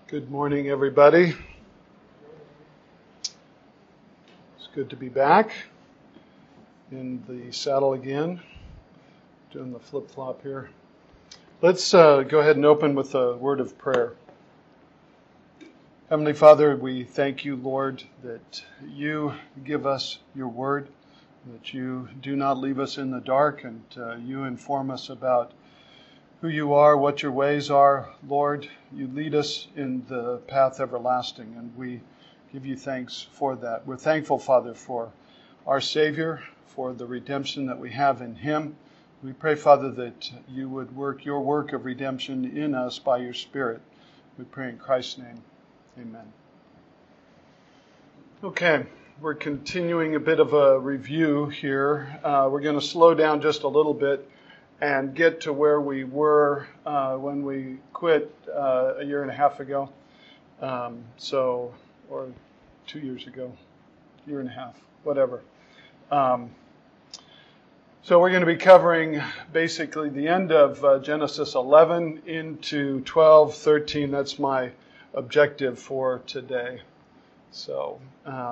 Good morning, everybody. It's good to be back in the saddle again, doing the flip-flop here. Let's go ahead and open with a word of prayer. Heavenly Father, we thank you, Lord, that you give us your word, that you do not leave us in the dark, and you inform us about who you are, what your ways are. Lord, you lead us in the path everlasting, and we give you thanks for that. We're thankful, Father, for our Savior, for the redemption that we have in him. We pray, Father, that you would work your work of redemption in us by your Spirit. We pray in Christ's name. Amen. Okay, we're continuing a bit of a review here. We're going to slow down just a little bit and get to where we were when we quit a year and a half ago. Or 2 years ago, year and a half, whatever. So we're going to be covering basically the end of Genesis 11 into 12, 13. That's my objective for today. So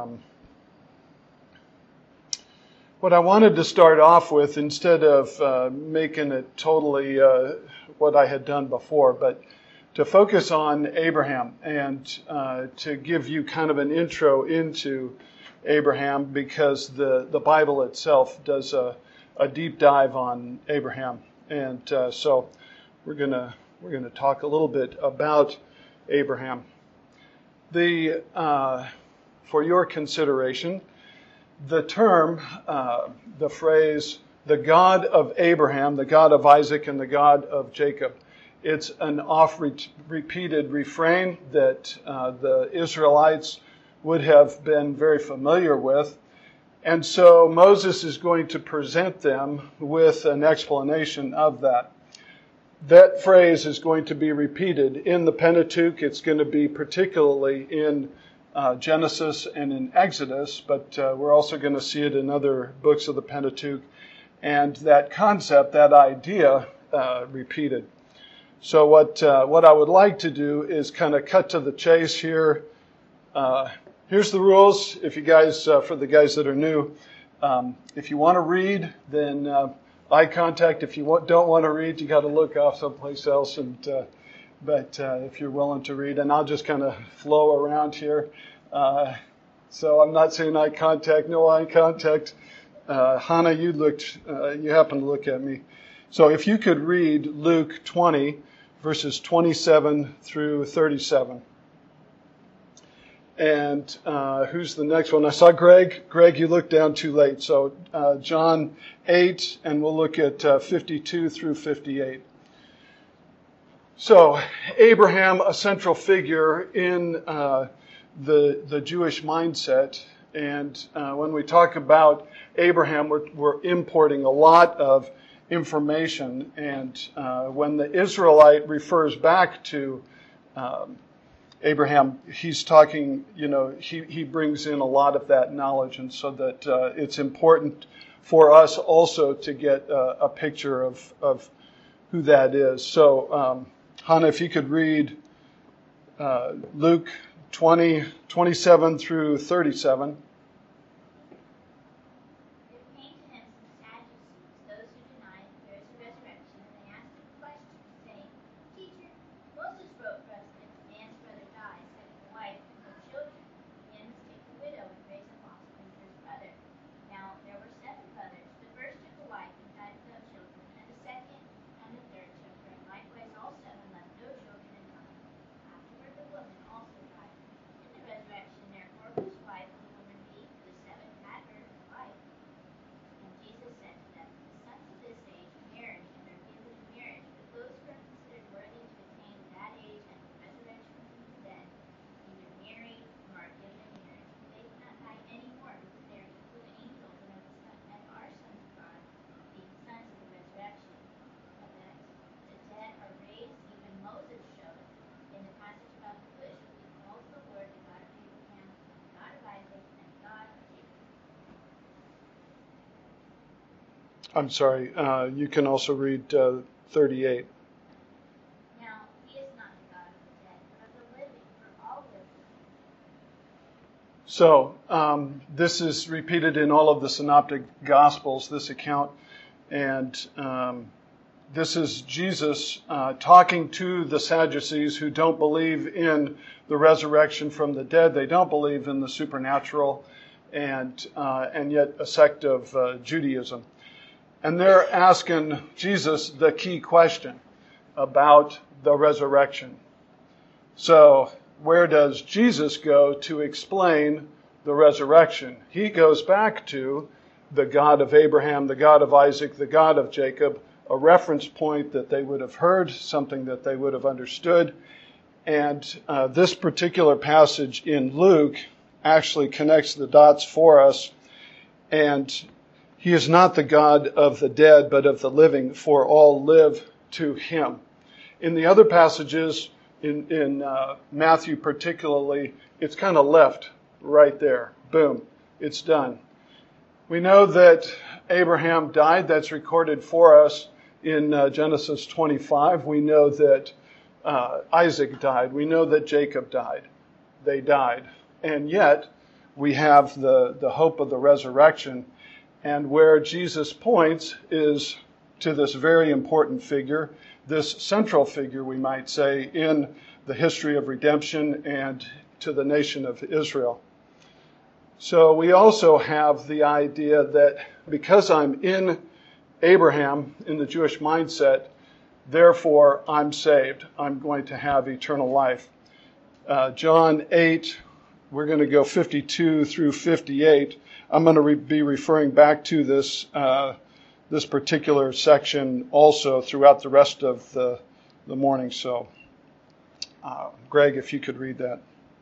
what I wanted to start off with, instead of making it totally what I had done before, but to focus on Abraham and to give you kind of an intro into Abraham, because the Bible itself does a deep dive on Abraham, and so we're gonna talk a little bit about Abraham. For your consideration, the term, the phrase, the God of Abraham, the God of Isaac, and the God of Jacob, it's an oft-repeated refrain that the Israelites would have been very familiar with. And so Moses is going to present them with an explanation of that. That phrase is going to be repeated in the Pentateuch. It's going to be particularly in Genesis and in Exodus, but we're also going to see it in other books of the Pentateuch. And that concept, that idea, repeated. So what I would like to do is kind of cut to the chase here. Here's the rules. If you guys, for the guys that are new, if you want to read, then eye contact. If you don't want to read, you got to look off someplace else. But if you're willing to read, and I'll just kind of flow around here. So I'm not saying eye contact, no eye contact. Hannah, you happened to look at me. So if you could read Luke 20, verses 27 through 37. And who's the next one? I saw Greg. Greg, you looked down too late. So John 8, and we'll look at 52 through 58. So Abraham, a central figure in the Jewish mindset. And when we talk about Abraham, we're importing a lot of information. And when the Israelite refers back to Abraham, he's talking, he brings in a lot of that knowledge. And so that it's important for us also to get a picture of who that is. So, Hannah, if you could read Luke 20, 27 through 37. I'm sorry, you can also read 38. Now, he is not the God of the dead, but of the living. So this is repeated in all of the synoptic gospels, this account. And this is Jesus talking to the Sadducees who don't believe in the resurrection from the dead. They don't believe in the supernatural, and yet a sect of Judaism. And they're asking Jesus the key question about the resurrection. So where does Jesus go to explain the resurrection? He goes back to the God of Abraham, the God of Isaac, the God of Jacob, a reference point that they would have heard, something that they would have understood. And this particular passage in Luke actually connects the dots for us. And he is not the God of the dead, but of the living, for all live to him. In the other passages, in Matthew particularly, it's kind of left right there. Boom, it's done. We know that Abraham died. That's recorded for us in Genesis 25. We know that Isaac died. We know that Jacob died. They died. And yet, we have the hope of the resurrection. And where Jesus points is to this very important figure, this central figure, we might say, in the history of redemption and to the nation of Israel. So we also have the idea that because I'm in Abraham, in the Jewish mindset, therefore I'm saved. I'm going to have eternal life. John 8, we're going to go 52 through 58. I'm going to be referring back to this this particular section also throughout the rest of the morning. So, Greg, if you could read that.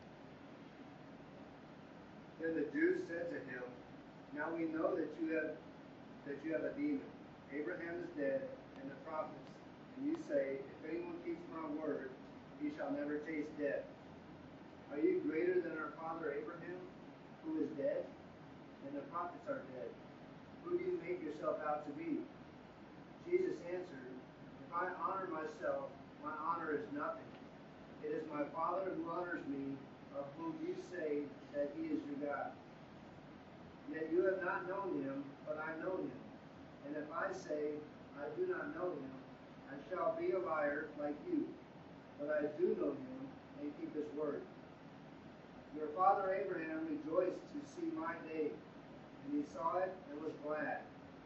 Then the Jews said to him, "Now we know that you have a demon. Abraham is dead, and the prophets, and you say, if anyone keeps my word, he shall never taste death. Are you greater than our father Abraham, who is dead? And the prophets are dead. Who do you make yourself out to be?" Jesus answered, "If I honor myself, my honor is nothing. It is my Father who honors me, of whom you say that he is your God. Yet you have not known him, but I know him. And if I say I do not know him, I shall be a liar like you. But I do know him and keep his word. Your father Abraham rejoiced to see my day, and he saw it and was glad."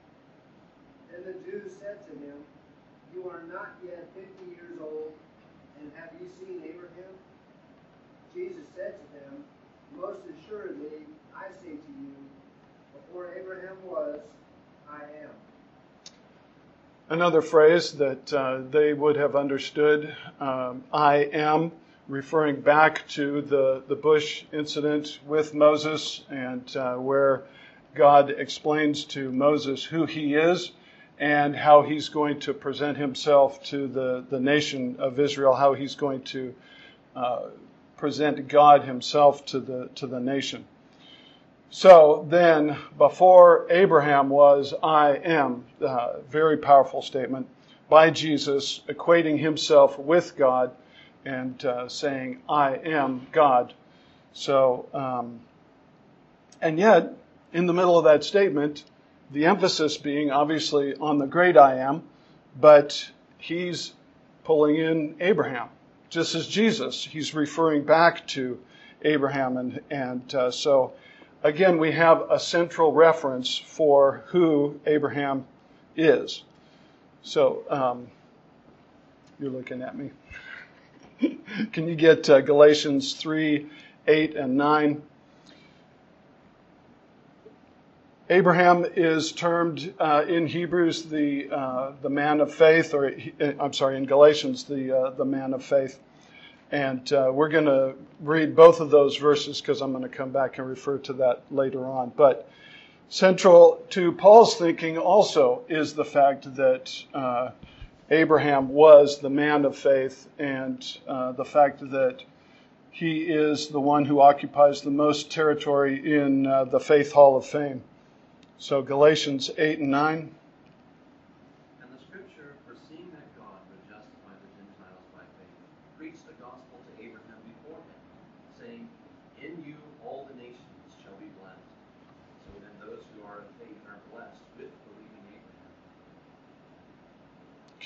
Then the Jews said to him, "You are not yet 50 years old, and have you seen Abraham?" Jesus said to them, "Most assuredly, I say to you, before Abraham was, I am." Another phrase that they would have understood, I am, referring back to the bush incident with Moses, and where God explains to Moses who he is and how he's going to present himself to the nation of Israel, how he's going to present God himself to the nation. So then, before Abraham was, I am. Very powerful statement by Jesus, equating himself with God and saying, I am God. So, and yet, in the middle of that statement, the emphasis being obviously on the great I am, but he's pulling in Abraham. Just as Jesus, he's referring back to Abraham. And so, again, we have a central reference for who Abraham is. So, you're looking at me. Can you get Galatians 3, 8, and 9? Abraham is termed in Hebrews the man of faith, or I'm sorry, in Galatians the man of faith. And we're going to read both of those verses because I'm going to come back and refer to that later on. But central to Paul's thinking also is the fact that Abraham was the man of faith, and the fact that he is the one who occupies the most territory in the Faith Hall of Fame. So Galatians 8 and 9. And the scripture, foreseeing that God would justify the Gentiles by faith, preached the gospel to Abraham beforehand, saying, In you all the nations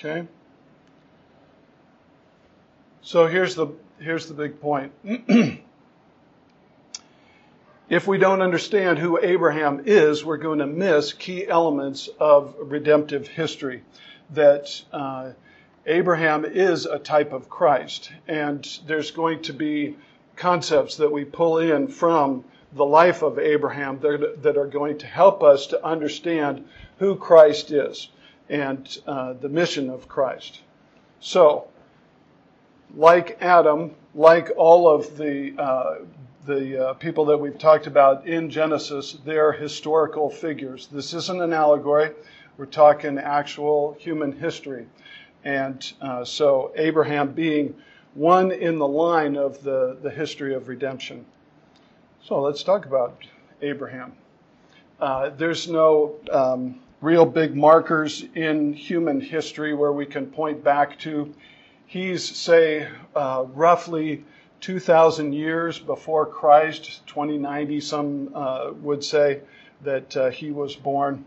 Okay? So here's the big point. If we don't understand who Abraham is, we're going to miss key elements of redemptive history. That Abraham is a type of Christ, and there's going to be concepts that we pull in from the life of Abraham that are going to help us to understand who Christ is and the mission of Christ. So, like Adam, like all of the people that we've talked about in Genesis, they're historical figures. This isn't an allegory. We're talking actual human history. And so Abraham being one in the line of the history of redemption. So let's talk about Abraham. There's no real big markers in human history where we can point back to. He's, say, roughly 2,000 years before Christ, 2090, some would say that he was born.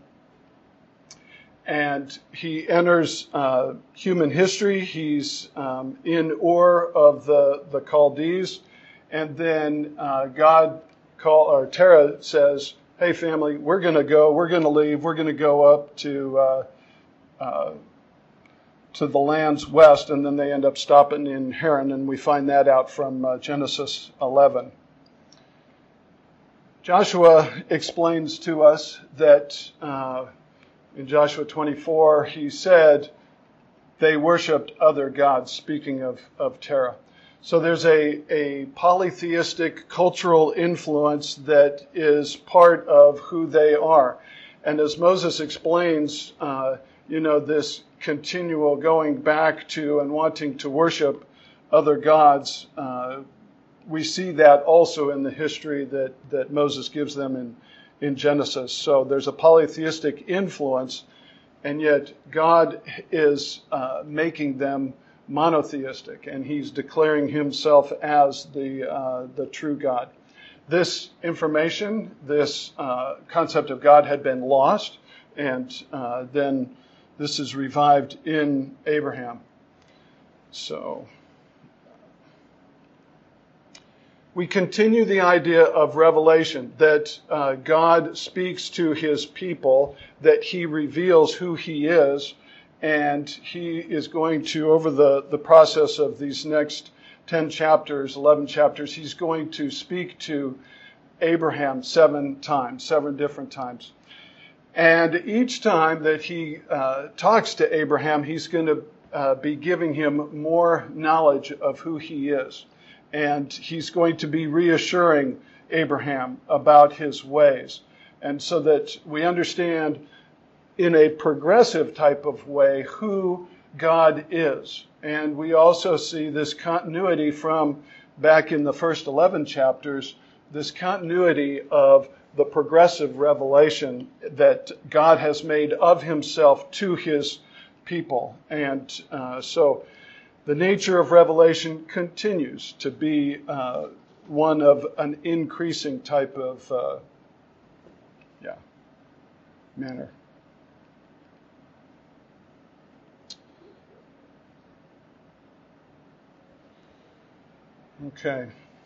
And he enters human history. He's in Ur of the Chaldees. And then Terah says, hey, family, we're going to leave. We're going to go up to the lands west, and then they end up stopping in Haran, and we find that out from Genesis 11. Joshua explains to us that in Joshua 24, he said they worshipped other gods, speaking of Terah. So there's a polytheistic cultural influence that is part of who they are. And as Moses explains, this continual going back to and wanting to worship other gods, we see that also in the history that Moses gives them in Genesis. So there's a polytheistic influence, and yet God is making them monotheistic, and he's declaring himself as the true God. This information, this concept of God had been lost, and then this is revived in Abraham. So we continue the idea of revelation, that God speaks to his people, that he reveals who he is, and he is going to, over the process of these next 10 chapters, 11 chapters, he's going to speak to Abraham 7 different times. And each time that he talks to Abraham, he's going to be giving him more knowledge of who he is. And he's going to be reassuring Abraham about his ways. And so that we understand in a progressive type of way who God is. And we also see this continuity from back in the first 11 chapters, this continuity of the progressive revelation that God has made of himself to his people. And so the nature of revelation continues to be one of an increasing type of manner. Okay.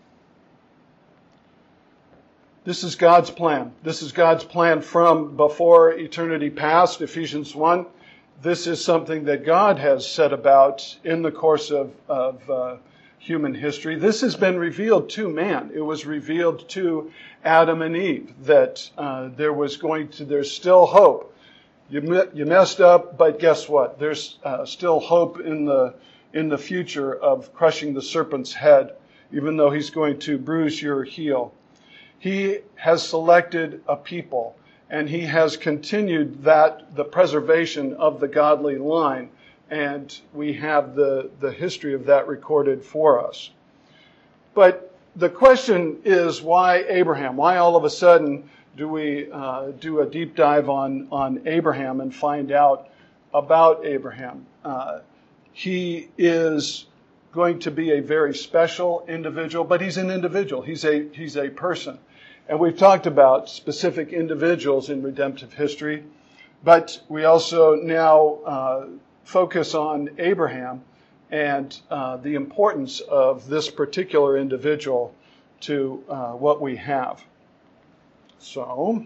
This is God's plan. This is God's plan from before eternity past, Ephesians 1. This is something that God has set about in the course of human history. This has been revealed to man. It was revealed to Adam and Eve that there's still hope. You messed up, but guess what? There's still hope in the future of crushing the serpent's head, even though he's going to bruise your heel. He has selected a people, and he has continued the preservation of the godly line, and we have the history of that recorded for us. But the question is, why Abraham? Why all of a sudden do we do a deep dive on Abraham and find out about Abraham? He is going to be a very special individual, but he's an individual. He's a person. And we've talked about specific individuals in redemptive history, but we also now focus on Abraham and the importance of this particular individual to what we have. So,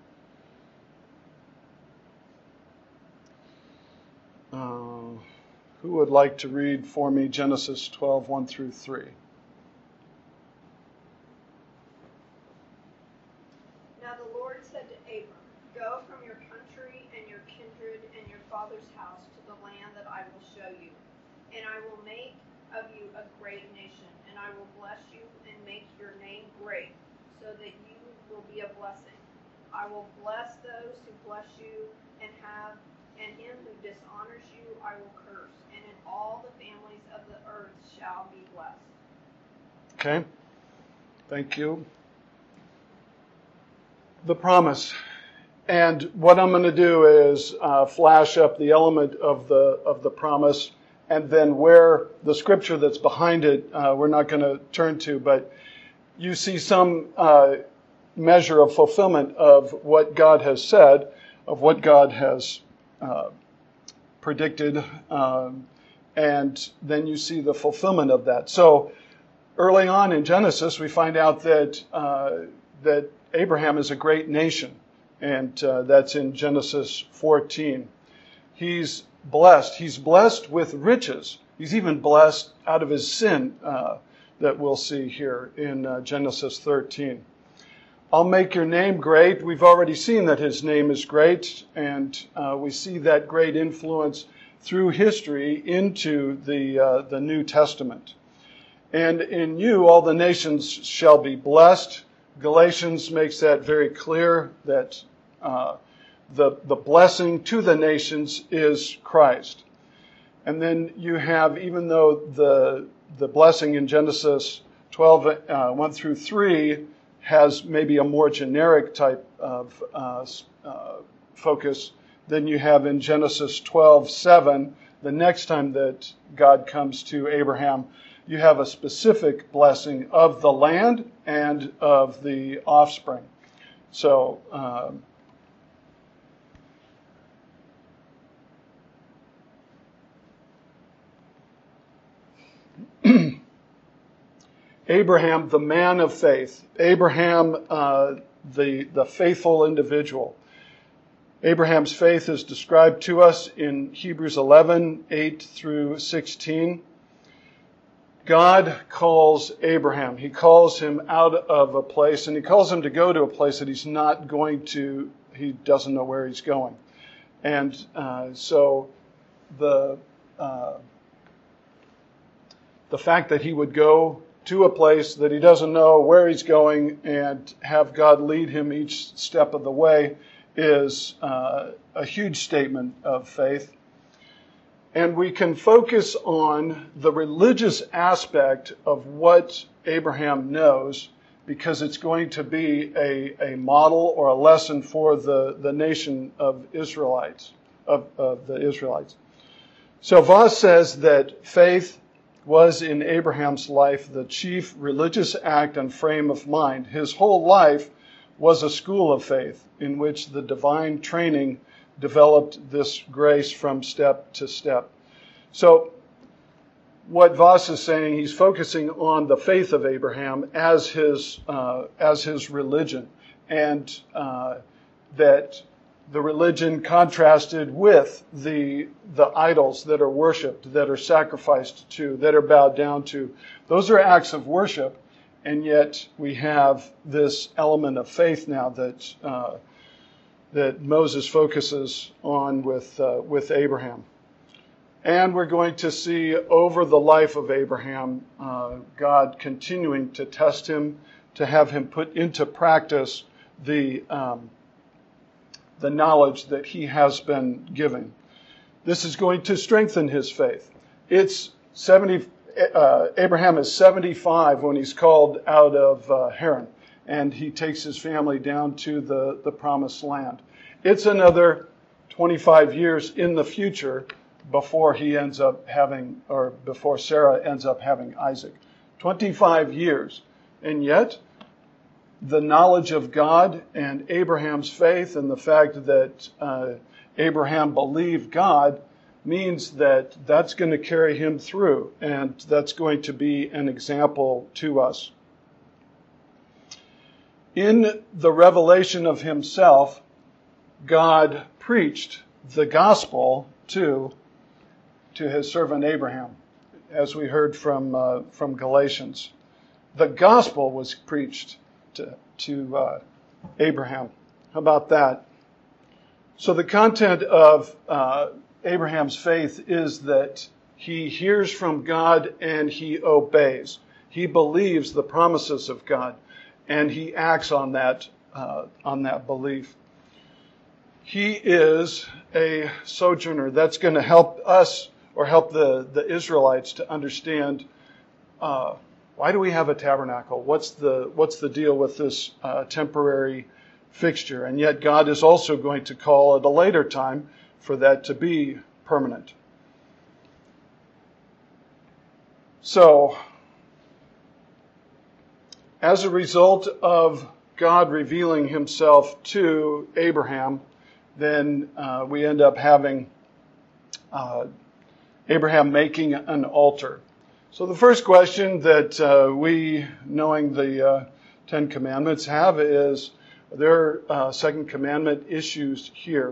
who would like to read for me Genesis 12, 1 through 3? Now the Lord said to Abram, "Go from your country and your kindred and your father's house to the land that I will show you. And I will make of you a great nation, and I will bless you and make your name great, so that you will be a blessing. I will bless those who bless you, and him who dishonors you I will curse, and in all the families of the earth shall be blessed." Okay. Thank you. The promise. And what I'm going to do is flash up the element of the promise, and then where the scripture that's behind it we're not going to turn to, but you see some measure of fulfillment of what God has said, of what God has predicted, and then you see the fulfillment of that. So early on in Genesis, we find out that Abraham is a great nation, and that's in Genesis 14. He's blessed. He's blessed with riches. He's even blessed out of his sin that we'll see here in Genesis 13. I'll make your name great. We've already seen that his name is great, and we see that great influence through history into the New Testament. And in you all the nations shall be blessed. Galatians makes that very clear, that the blessing to the nations is Christ. And then you have, even though the blessing in Genesis 12, 1 through 3 has maybe a more generic type of focus than you have in Genesis 12:7, the next time that God comes to Abraham, you have a specific blessing of the land and of the offspring. So, Abraham, the man of faith. Abraham, the faithful individual. Abraham's faith is described to us in Hebrews 11, 8 through 16. God calls Abraham. He calls him out of a place, and he calls him to go to a place that he's not going to, he doesn't know where he's going. And so the fact that he would go to a place that he doesn't know where he's going and have God lead him each step of the way is a huge statement of faith. And we can focus on the religious aspect of what Abraham knows, because it's going to be a model or a lesson for the nation of Israelites, of the Israelites. So Voss says that faith was in Abraham's life the chief religious act and frame of mind. His whole life was a school of faith in which the divine training developed this grace from step to step. So what Voss is saying, he's focusing on the faith of Abraham as his religion, and that the religion contrasted with the idols that are worshipped, that are sacrificed to, that are bowed down to. Those are acts of worship, and yet we have this element of faith now that Moses focuses on with Abraham. And we're going to see over the life of Abraham, God continuing to test him, to have him put into practice the knowledge that he has been given. This is going to strengthen his faith. Abraham is 75 when he's called out of Haran, and he takes his family down to the promised land. It's another 25 years in the future before he ends up having, or before Sarah ends up having Isaac. 25 years. And yet, the knowledge of God and Abraham's faith and the fact that Abraham believed God means that that's going to carry him through, and that's going to be an example to us. In the revelation of himself, God preached the gospel to his servant Abraham, as we heard from Galatians. The gospel was preached to Abraham. How about that? So the content of Abraham's faith is that he hears from God and he obeys. He believes the promises of God and he acts on that belief. He is a sojourner. That's going to help us, or help the Israelites, to understand why do we have a tabernacle? What's the deal with this temporary fixture? And yet God is also going to call at a later time for that to be permanent. So, as a result of God revealing himself to Abraham, then we end up having Abraham making an altar. So the first question that we, knowing the Ten Commandments, have is, are there Second Commandment issues here?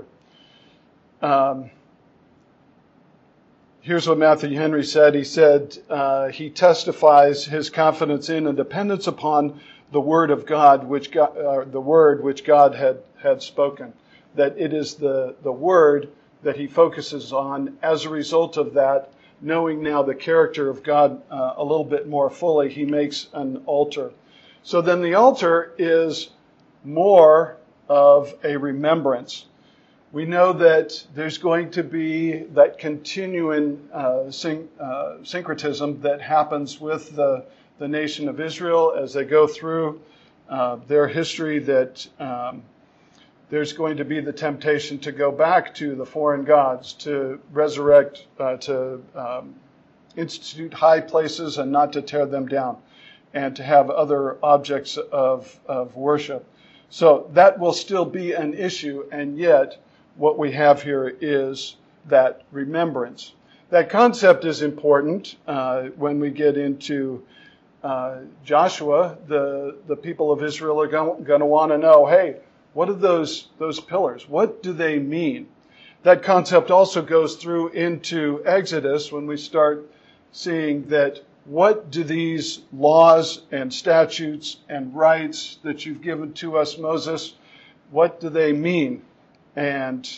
Here's what Matthew Henry said. He said, he testifies his confidence in and dependence upon the word of God, the word which God had spoken. That it is the word that he focuses on. As a result of that, knowing now the character of God a little bit more fully, he makes an altar. So then the altar is more of a remembrance. We know that there's going to be that continuing syncretism that happens with the nation of Israel as they go through their history, that there's going to be the temptation to go back to the foreign gods, to resurrect, to institute high places and not to tear them down, and to have other objects of worship. So that will still be an issue, and yet what we have here is that remembrance. That concept is important when we get into Joshua. The people of Israel are going to want to know, hey, what are those pillars? What do they mean? That concept also goes through into Exodus when we start seeing that what do these laws and statutes and rights that you've given to us, Moses, what do they mean? And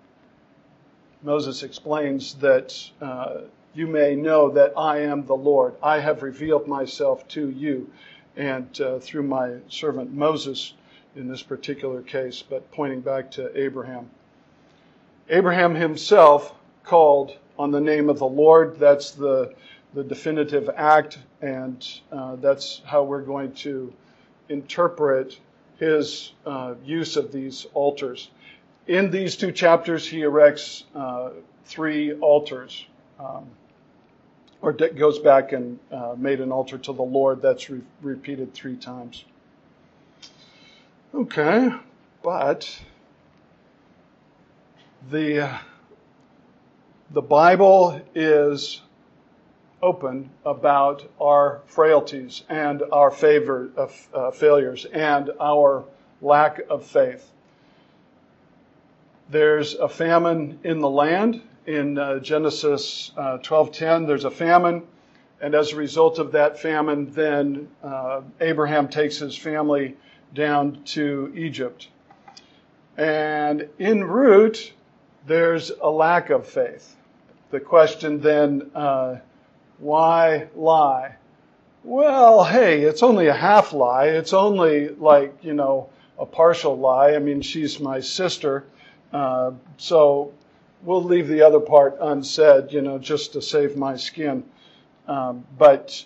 Moses explains that you may know that I am the Lord. I have revealed myself to you, and through my servant Moses in this particular case, but pointing back to Abraham. Abraham himself called on the name of the Lord. That's the definitive act, and that's how we're going to interpret his use of these altars. In these two chapters, he erects 3 altars, or goes back and made an altar to the Lord. That's repeated 3 times. Okay, but the Bible is open about our frailties and our failures and our lack of faith. There's a famine in the land. In Genesis 12:10, there's a famine. And as a result of that famine, then Abraham takes his family down to Egypt. And en route, there's a lack of faith. The question then, why lie? Well, hey, it's only a half lie. It's only a partial lie. I mean, she's my sister. So we'll leave the other part unsaid, just to save my skin. But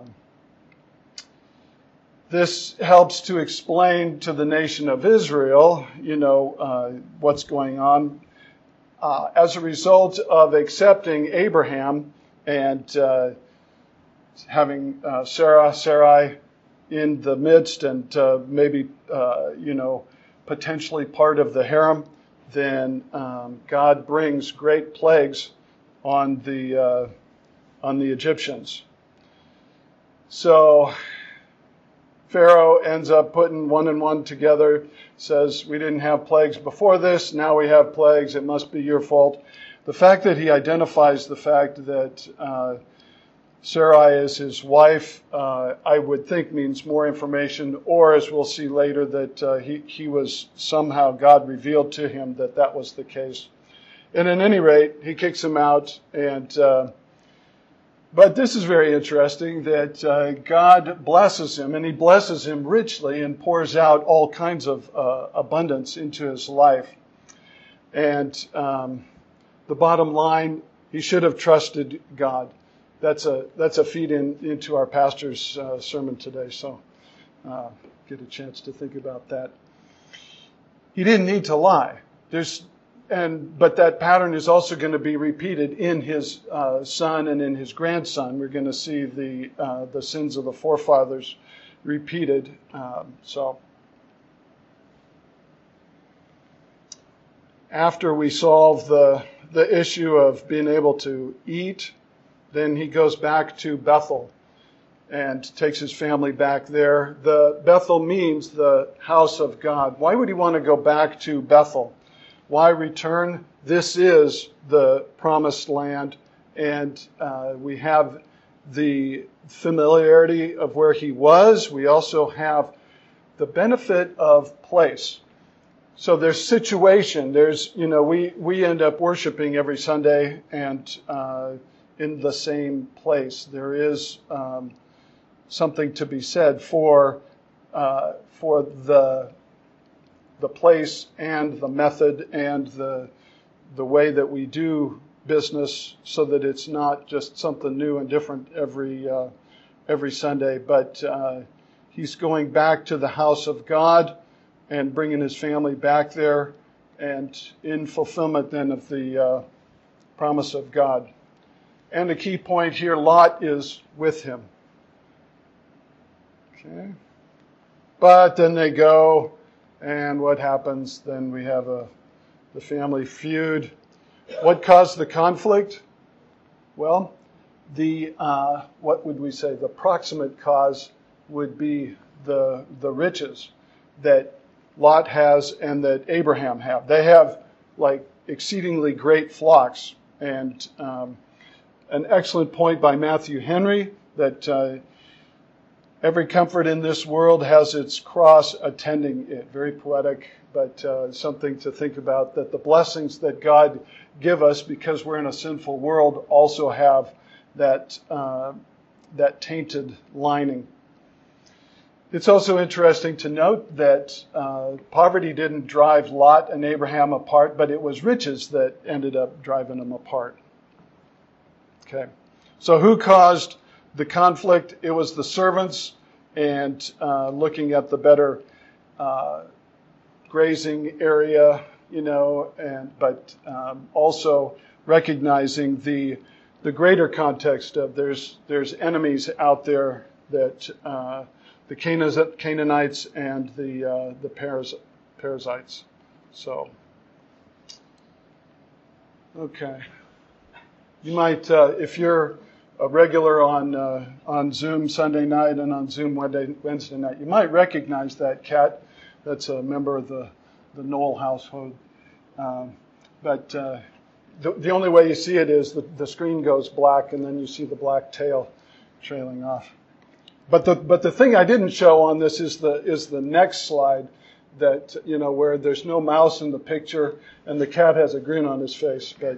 this helps to explain to the nation of Israel, what's going on. As a result of accepting Abraham and having Sarai in the midst and maybe, potentially part of the harem, then God brings great plagues on the Egyptians. So Pharaoh ends up putting one and one together, says, we didn't have plagues before this, now we have plagues, it must be your fault. The fact that he identifies the fact that Sarai is his wife, I would think means more information, or as we'll see later, that he was somehow, God revealed to him that was the case. And at any rate, he kicks him out, and but this is very interesting that God blesses him, and he blesses him richly and pours out all kinds of abundance into his life. And the bottom line, he should have trusted God. That's a feed into our pastor's sermon today, so get a chance to think about that. He didn't need to lie. But that pattern is also going to be repeated in his son and in his grandson. We're going to see the sins of the forefathers repeated. After we solve the issue of being able to eat, then he goes back to Bethel and takes his family back there. The Bethel means the house of God. Why would he want to go back to Bethel? Why return? This is the promised land, and we have the familiarity of where he was. We also have the benefit of place. So there's situation. There's, we end up worshiping every Sunday and in the same place. There is something to be said for the place and the method and the way that we do business, so that it's not just something new and different every Sunday. But he's going back to the house of God and bringing his family back there, and in fulfillment then of the promise of God. And the key point here, Lot is with him. Okay. But then they go, and what happens? Then we have the family feud. What caused the conflict? Well, what would we say? The proximate cause would be the riches that Lot has and that Abraham have. They have like exceedingly great flocks. And an excellent point by Matthew Henry that every comfort in this world has its cross attending it. Very poetic, but something to think about, that the blessings that God give us because we're in a sinful world also have that tainted lining. It's also interesting to note that poverty didn't drive Lot and Abraham apart, but it was riches that ended up driving them apart. Okay, so who caused the conflict? It was the servants, and looking at the better grazing area, but also recognizing the greater context of there's enemies out there, that the Canaanites and the Perizzites. So, okay. You might, if you're a regular on Zoom Sunday night and on Zoom Wednesday night, you might recognize that cat. That's a member of the Knoll household. But the only way you see it is the screen goes black, and then you see the black tail trailing off. But the thing I didn't show on this is the next slide, that where there's no mouse in the picture and the cat has a grin on his face. But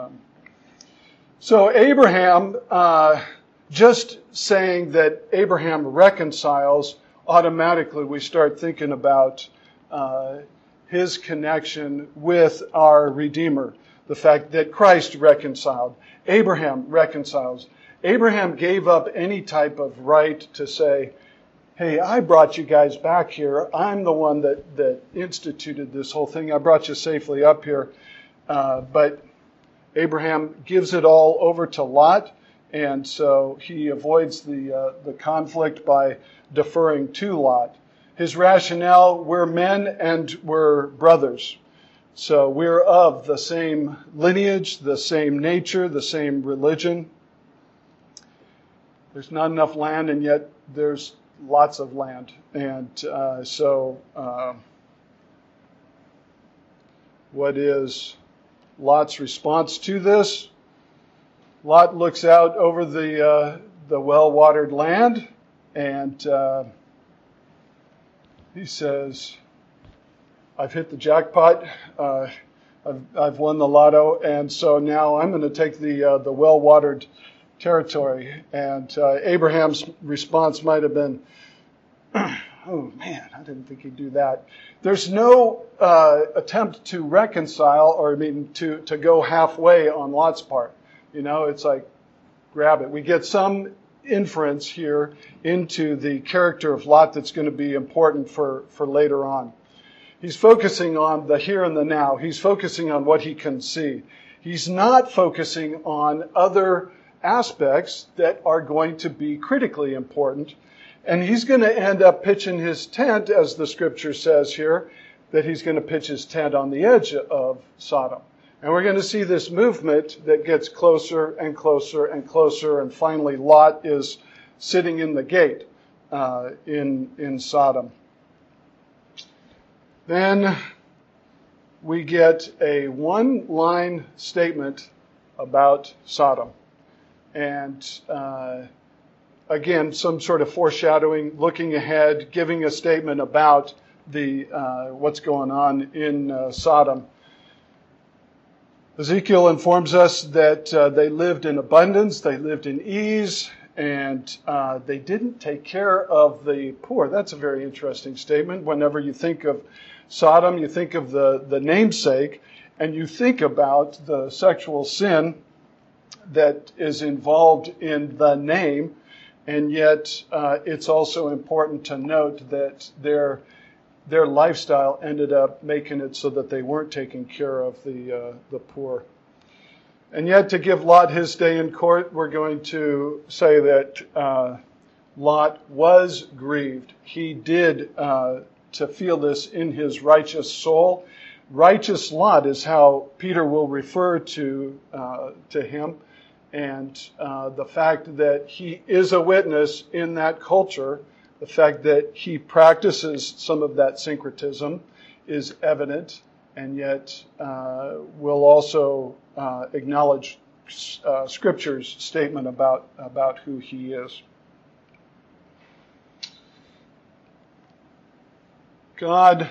so Abraham, just saying that Abraham reconciles, automatically we start thinking about his connection with our Redeemer. The fact that Christ reconciled, Abraham reconciles. Abraham gave up any type of right to say, hey, I brought you guys back here. I'm the one that instituted this whole thing. I brought you safely up here. But Abraham gives it all over to Lot, and so he avoids the conflict by deferring to Lot. His rationale, we're men and we're brothers. So we're of the same lineage, the same nature, the same religion. There's not enough land, and yet there's lots of land. And what is Lot's response to this? Lot looks out over the well-watered land, and he says, I've hit the jackpot. I've won the lotto, and so now I'm going to take the well-watered territory. And Abraham's response might have been, oh man, I didn't think he'd do that. There's no attempt to reconcile, or to go halfway on Lot's part. It's like, grab it. We get some inference here into the character of Lot that's going to be important for later on. He's focusing on the here and the now. He's focusing on what he can see. He's not focusing on other aspects that are going to be critically important. And he's going to end up pitching his tent, as the scripture says here, that he's going to pitch his tent on the edge of Sodom. And we're going to see this movement that gets closer and closer and closer, and finally Lot is sitting in the gate in Sodom. Then we get a one-line statement about Sodom. And again, some sort of foreshadowing, looking ahead, giving a statement about what's going on in Sodom. Ezekiel informs us that they lived in abundance, they lived in ease, and they didn't take care of the poor. That's a very interesting statement. Whenever you think of Sodom, you think of the namesake, and you think about the sexual sin that is involved in the name, and yet it's also important to note that their lifestyle ended up making it so that they weren't taking care of the poor. And yet, to give Lot his day in court, we're going to say that Lot was grieved. He did to feel this in his righteous soul. Righteous Lot is how Peter will refer to him. And the fact that he is a witness in that culture, the fact that he practices some of that syncretism is evident, and yet we'll also acknowledge Scripture's statement about who he is. God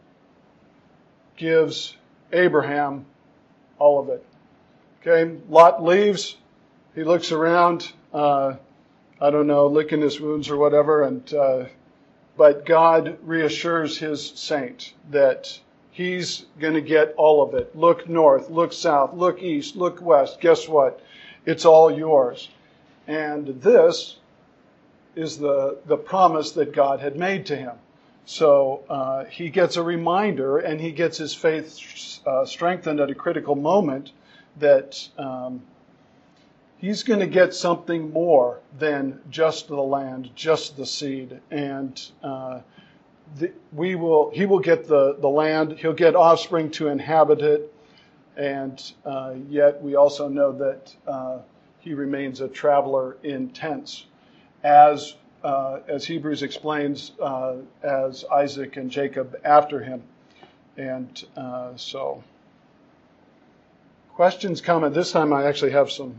gives Abraham all of it. Okay, Lot leaves. He looks around. Licking his wounds or whatever, but God reassures his saint that he's going to get all of it. Look north, look south, look east, look west. Guess what? It's all yours. And this is the promise that God had made to him. So he gets a reminder, and he gets his faith strengthened at a critical moment that he's going to get something more than just the land, just the seed. And he will get the land. He'll get offspring to inhabit it. And yet we also know that he remains a traveler in tents, as Hebrews explains, as Isaac and Jacob after him. And so questions, comment. This time I actually have some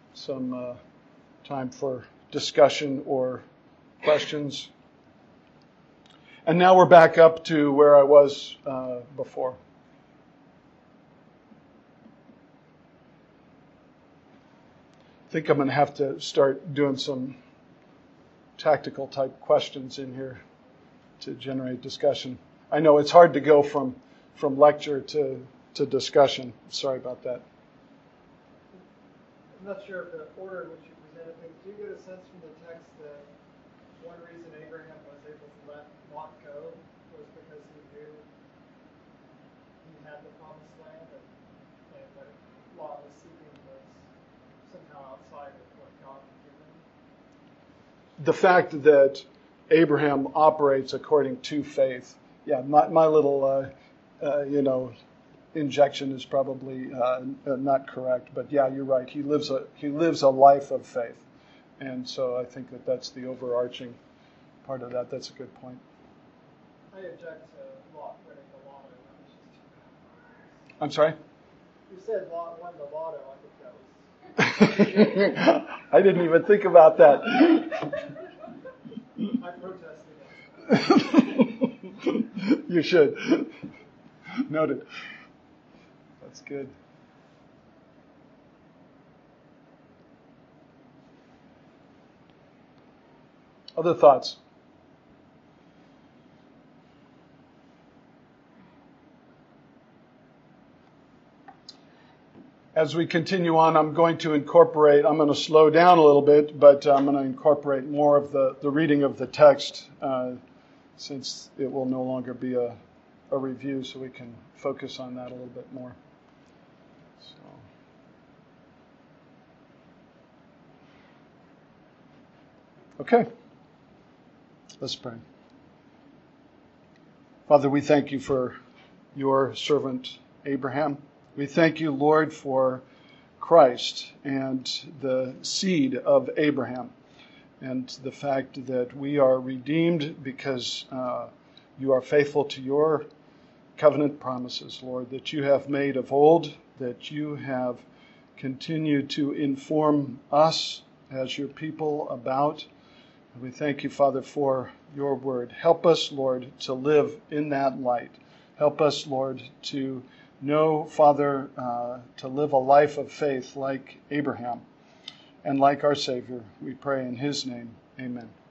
time for discussion or questions. And now we're back up to where I was before. I think I'm going to have to start doing some tactical type questions in here to generate discussion. I know it's hard to go from lecture to discussion. Sorry about that. I'm not sure of the order in which you presented things. Do you get a sense from the text that one reason Abraham was able to let Lot go was because he knew he had the promised land, and what Lot was seeking was somehow outside of what God had given him? The fact that Abraham operates according to faith. Yeah, my little, injection is probably not correct, but yeah, you're right. He lives a life of faith, and so I think that's the overarching part of that. That's a good point. I object to Lot winning the lotto. That was just too bad. I'm sorry? You said Lot won the lotto. I think that was. I didn't even think about that. I protest against that. You should. Noted. That's good. Other thoughts? As we continue on, I'm going to slow down a little bit, but I'm going to incorporate more of the reading of the text since it will no longer be a review, so we can focus on that a little bit more. Okay. Let's pray. Father, we thank you for your servant Abraham. We thank you, Lord, for Christ and the seed of Abraham and the fact that we are redeemed because you are faithful to your covenant promises, Lord, that you have made of old, that you have continued to inform us as your people about. We thank you, Father, for your word. Help us, Lord, to live in that light. Help us, Lord, to know, Father, to live a life of faith like Abraham and like our Savior. We pray in his name. Amen.